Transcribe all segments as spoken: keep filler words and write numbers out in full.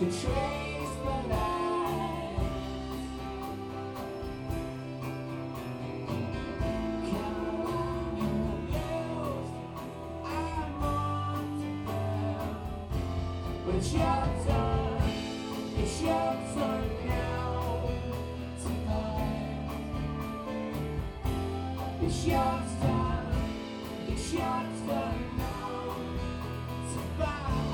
to trace the light. Caroline, you used, I'm on to them. But it's your turn, it's your turn now to fight. It's your turn, it's your turn now to fight.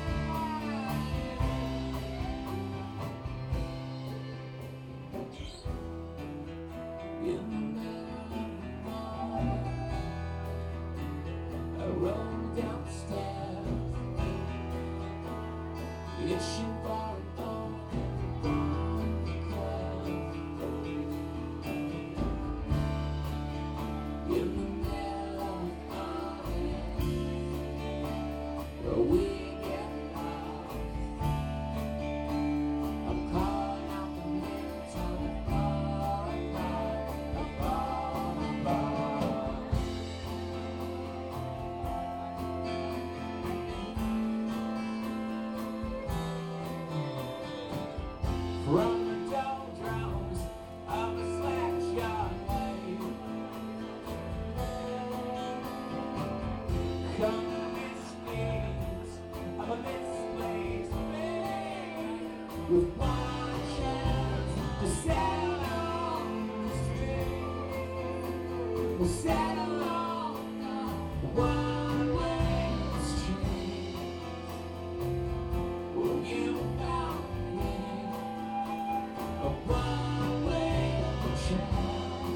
In the middle of the night, I roll downstairs, itching for a bone, in the middle of the night, where we get lost. I'm calling out the names of the far apart, apart, apart. From the doldrums of a slack-jawed wave, come the misgivings of a misplaced man, with one chance to settle on the street. We'll settle on the one-way street. Well, you found me a one-way chance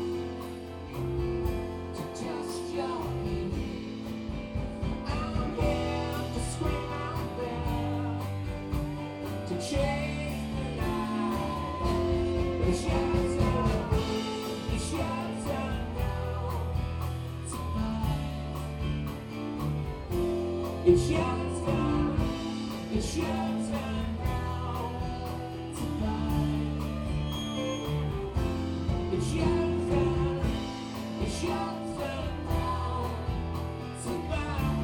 to test your heat. I'm here to scream out there, to chase the light. It's your turn, it's your turn now to fight. It's your turn, it's your turn now to fight. It's your turn, it's your turn now to fight.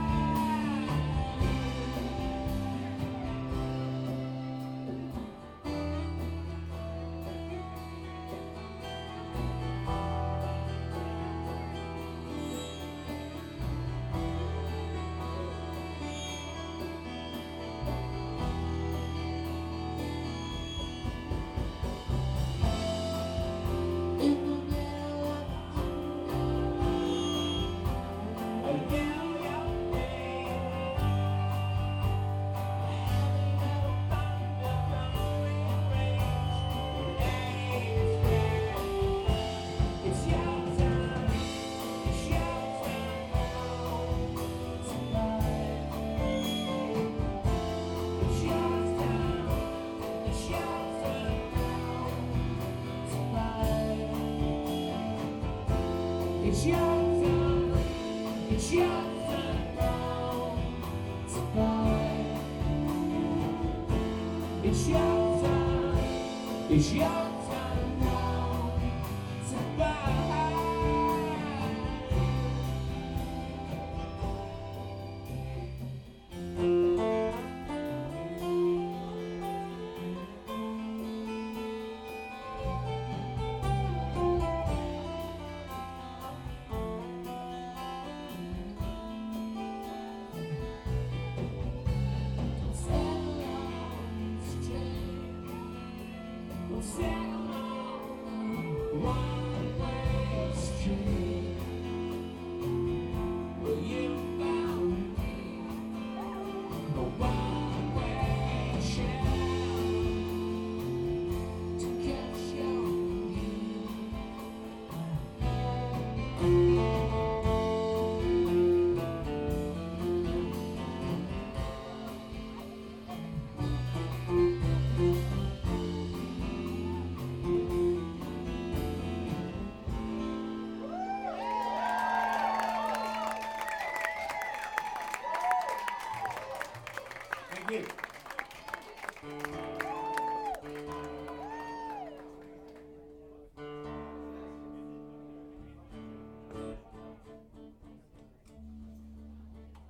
In the middle of the night, I yell your name. Having a thunder rolling rage, days red. It's your turn, it's your turn now to fight. It's your turn, it's your turn now to fight. It's your turn, it's your turn now to fight. It's your turn, it's your turn now to fight. Settle on the street. We'll settle on the one-way street. Well, you found me a one-way chance to catch your heat. Thank you.